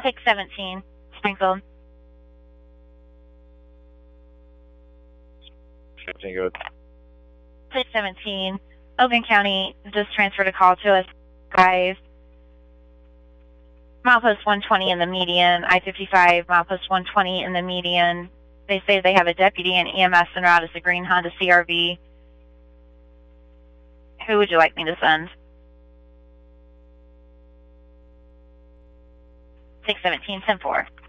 617, Springfield. 15, good. 617, Logan County just transferred a call to us, guys. Milepost 120 in the median, I-55, milepost 120 in the median. They say they have a deputy and EMS en route as a green Honda CRV. Who would you like me to send? 617, 10-4.